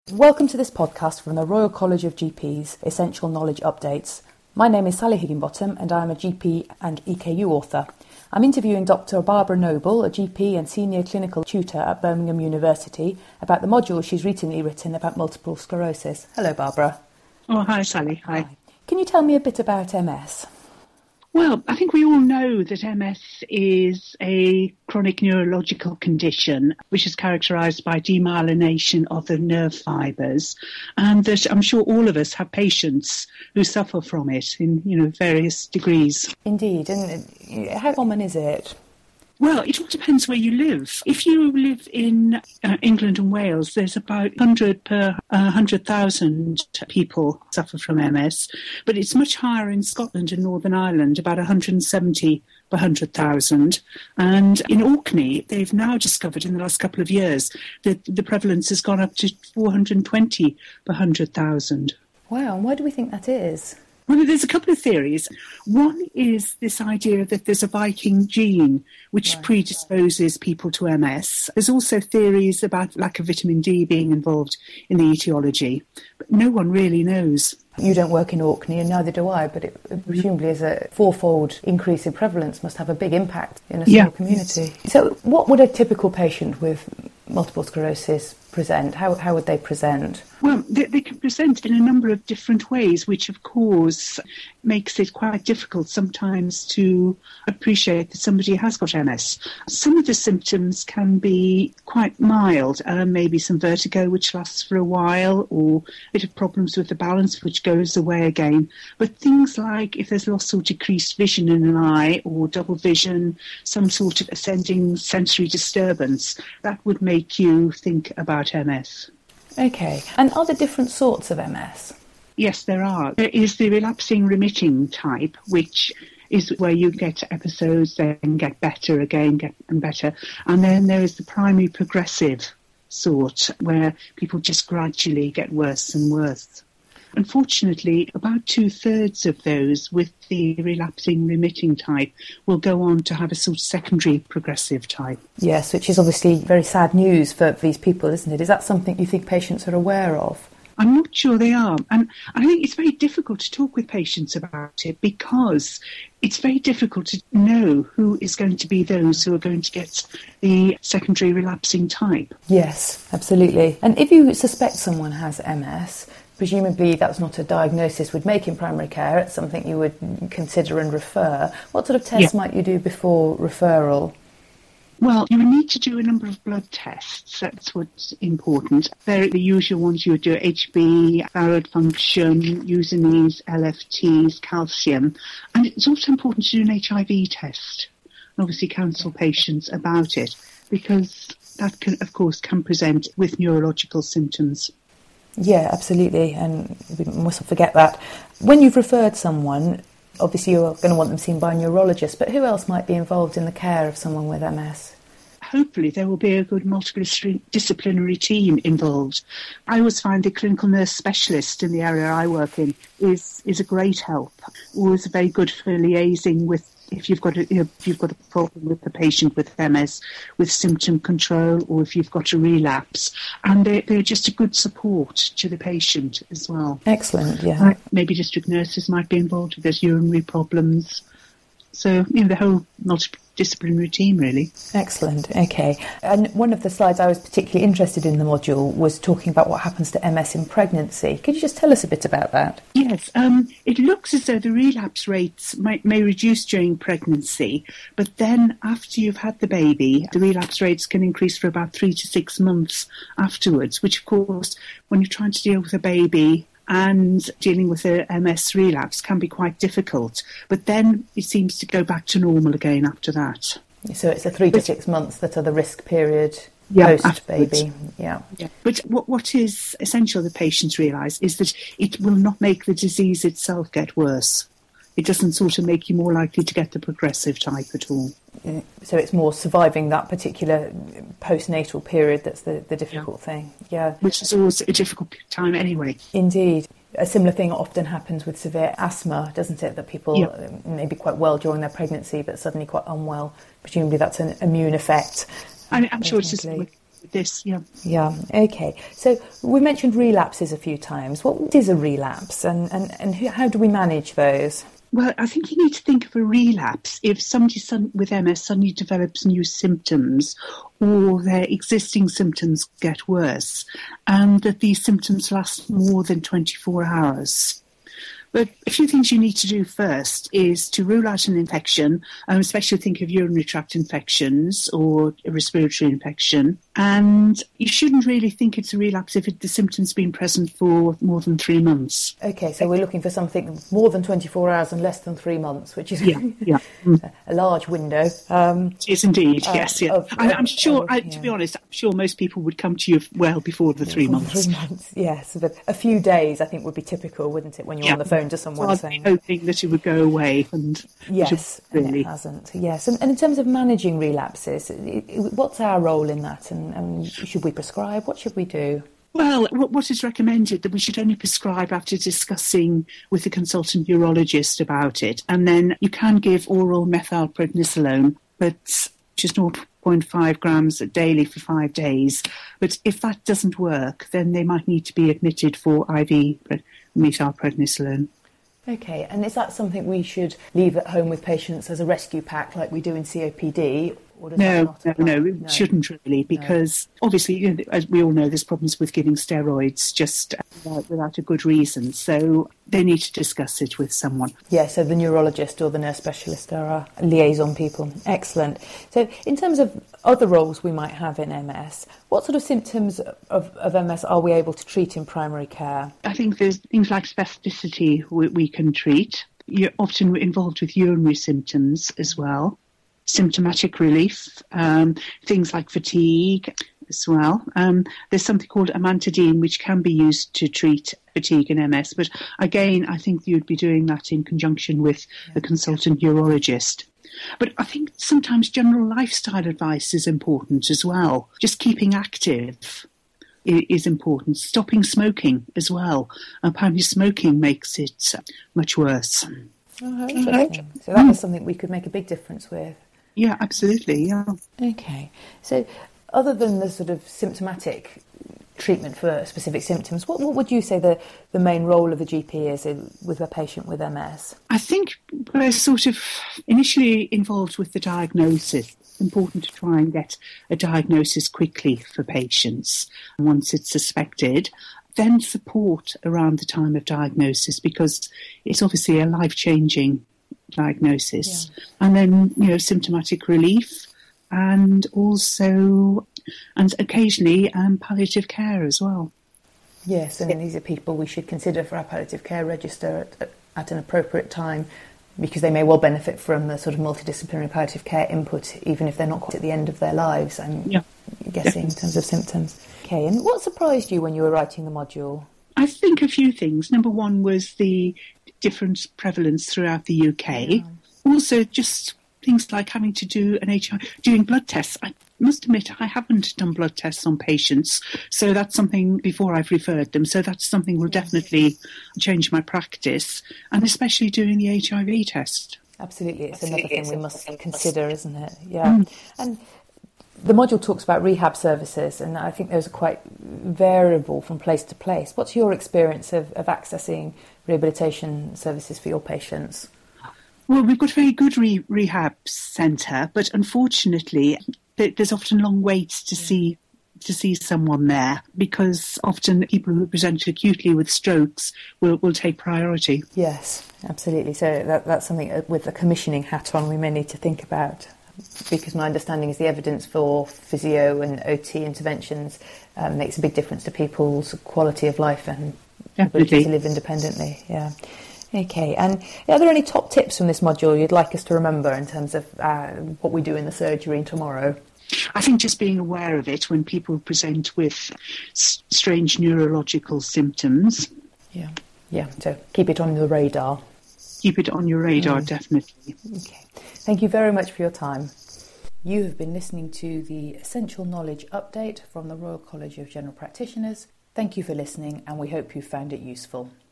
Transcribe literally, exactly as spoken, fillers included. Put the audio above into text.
Welcome to this podcast from the Royal College of G Ps, Essential Knowledge Updates. My name is Sally Higginbottom and I am a G P and E K U author. I'm interviewing Doctor Barbara Noble, a G P and Senior Clinical Tutor at Birmingham University, about the module she's recently written about multiple sclerosis. Hello, Barbara. Oh, hi, Sally. Hi. Hi. Can you tell me a bit about M S? Well, I think we all know that M S is a chronic neurological condition which is characterised by demyelination of the nerve fibres, and that I'm sure all of us have patients who suffer from it in, you know, various degrees. Indeed. And how common is it? Well, it all depends where you live. If you live in uh, England and Wales, there's about one hundred per uh, one hundred thousand people suffer from M S, but it's much higher in Scotland and Northern Ireland, about one hundred seventy per one hundred thousand. And in Orkney, they've now discovered in the last couple of years that the prevalence has gone up to four hundred twenty per one hundred thousand. Wow, and why do we think that is? Well, there's a couple of theories. One is this idea that there's a Viking gene which right, predisposes right. people to M S. There's also theories about lack of vitamin D being involved in the etiology, but no one really knows. You don't work in Orkney and neither do I, but it presumably is a fourfold increase in prevalence must have a big impact in a small yeah. community. So what would a typical patient with multiple sclerosis present? How how would they present? Well, they, they can present in a number of different ways, which of course makes it quite difficult sometimes to appreciate that somebody has got M S. Some of the symptoms can be quite mild, uh, maybe some vertigo which lasts for a while, or a bit of problems with the balance which goes away again. But things like if there's loss or decreased vision in an eye, or double vision, some sort of ascending sensory disturbance, that would make you think about M S. Okay. And are there different sorts of M S? Yes, there are. There is the relapsing remitting type, which is where you get episodes, then get better again, get and better. And then there is the primary progressive sort, where people just gradually get worse and worse. Unfortunately, about two-thirds of those with the relapsing remitting type will go on to have a sort of secondary progressive type. Yes, which is obviously very sad news for these people, isn't it? Is that something you think patients are aware of? I'm not sure they are. And I think it's very difficult to talk with patients about it because it's very difficult to know who is going to be those who are going to get the secondary relapsing type. Yes, absolutely. And if you suspect someone has M S, presumably that's not a diagnosis we'd make in primary care. It's something you would consider and refer. What sort of tests yeah. might you do before referral? Well, you would need to do a number of blood tests. That's what's important. They're the usual ones you would do: H B, thyroid function, Usinase, L F Ts, calcium. And it's also important to do an H I V test. And obviously counsel patients about it, because that can, of course, can present with neurological symptoms. Yeah, absolutely, and we mustn't forget that. When you've referred someone, obviously you're going to want them seen by a neurologist, but who else might be involved in the care of someone with M S? Hopefully there will be a good multidisciplinary team involved. I always find the clinical nurse specialist in the area I work in is, is a great help. Always very good for liaising with if you've got a, you know, if you've got a problem with the patient with M S, with symptom control, or if you've got a relapse. And they're, they're just a good support to the patient as well. Excellent, yeah. Uh, maybe district nurses might be involved if there's urinary problems. So, you know, the whole multidisciplinary team, really. Excellent, okay. And one of the slides I was particularly interested in the module was talking about what happens to M S in pregnancy. Could you just tell us a bit about that? Yes, um, it looks as though the relapse rates might, may reduce during pregnancy, but then after you've had the baby, the relapse rates can increase for about three to six months afterwards, which, of course, when you're trying to deal with a baby and dealing with a M S relapse can be quite difficult. But then it seems to go back to normal again after that. So it's a three to six months that are the risk period yeah, post-baby. Yeah. yeah. But what, what is essential that patients realise is that it will not make the disease itself get worse. It doesn't sort of make you more likely to get the progressive type at all. So it's more surviving that particular postnatal period that's the, the difficult yeah. thing. Yeah. Which is always a difficult time anyway. Indeed. A similar thing often happens with severe asthma, doesn't it? That people yeah. may be quite well during their pregnancy but suddenly quite unwell. Presumably that's an immune effect. I, I'm sure it's just with with this, yeah. Yeah, okay. So we mentioned relapses a few times. What is a relapse, and, and, and how do we manage those? Well, I think you need to think of a relapse if somebody with M S suddenly develops new symptoms or their existing symptoms get worse and that these symptoms last more than twenty-four hours. But a few things you need to do first is to rule out an infection, um, especially think of urinary tract infections or a respiratory infection. And you shouldn't really think it's a relapse if it, the symptoms have been present for more than three months. Okay, so we're looking for something more than twenty-four hours and less than three months, which is yeah, yeah. Mm. a large window. Um, it is indeed, uh, yes. Yeah. Of, I, I'm sure, of, I, yeah. to be honest, I'm sure most people would come to you well before the three months. Three months, yes. But a few days, I think, would be typical, wouldn't it, when you're yeah. on the phone to someone so saying... hoping that it would go away. And yes, really... and it hasn't. Yes, and, and in terms of managing relapses, it, it, what's our role in that? And, and should we prescribe? What should we do? Well, what is recommended that we should only prescribe after discussing with the consultant urologist about it. And then you can give oral methylprednisolone, but which is zero point five grams daily for five days. But if that doesn't work, then they might need to be admitted for I V methylprednisolone. Okay, and is that something we should leave at home with patients as a rescue pack like we do in C O P D? Or does no, that not no, no, it no. shouldn't really, because no. obviously, you know, as we all know, there's problems with giving steroids just without, without a good reason. So they need to discuss it with someone. Yeah, so the neurologist or the nurse specialist are our liaison people. Excellent. So in terms of other roles we might have in M S, what sort of symptoms of, of M S are we able to treat in primary care? I think there's things like spasticity we, we can treat. You're often involved with urinary symptoms as well. Symptomatic relief, um, things like fatigue as well. Um, there's something called amantadine, which can be used to treat fatigue in M S. But again, I think you'd be doing that in conjunction with yeah. the consultant urologist. But I think sometimes general lifestyle advice is important as well. Just keeping active is important. Stopping smoking as well. Apparently smoking makes it much worse. Oh, interesting. So that was something we could make a big difference with. Yeah, absolutely, yeah. Okay. So other than the sort of symptomatic treatment for specific symptoms, what, what would you say the, the main role of the G P is in, with a patient with M S? I think we're sort of initially involved with the diagnosis. It's important to try and get a diagnosis quickly for patients once it's suspected. Then support around the time of diagnosis, because it's obviously a life-changing diagnosis. Yeah. And then, you know, symptomatic relief and also, and occasionally um, palliative care as well. Yes, and these are people we should consider for our palliative care register at, at an appropriate time, because they may well benefit from the sort of multidisciplinary palliative care input, even if they're not quite at the end of their lives, I'm yeah. guessing, yeah. in terms of symptoms. Okay, and what surprised you when you were writing the module? I think a few things. Number one was the different prevalence throughout the U K. Yeah. Also, just things like having to do an H I V, doing blood tests. I must admit, I haven't done blood tests on patients, so that's something before I've referred them. So that's something will definitely change my practice, and especially doing the H I V test. Absolutely, it's another thing we must consider, isn't it? Yeah, mm. and the module talks about rehab services, and I think those are quite variable from place to place. What's your experience of, of accessing rehabilitation services for your patients? Well, we've got a very good re- rehab centre, but unfortunately, th- there's often long waits to yeah. see to see someone there, because often people who present acutely with strokes will, will take priority. Yes, absolutely. So that, that's something with the commissioning hat on we may need to think about, because my understanding is the evidence for physio and O T interventions um, makes a big difference to people's quality of life and Definitely. ability to live independently. Yeah. Okay, and are there any top tips from this module you'd like us to remember in terms of uh, what we do in the surgery tomorrow? I think just being aware of it when people present with s- strange neurological symptoms. Yeah, yeah. So keep it on the radar. Keep it on your radar, mm. definitely. Okay. Thank you very much for your time. You have been listening to the Essential Knowledge Update from the Royal College of General Practitioners. Thank you for listening, and we hope you found it useful.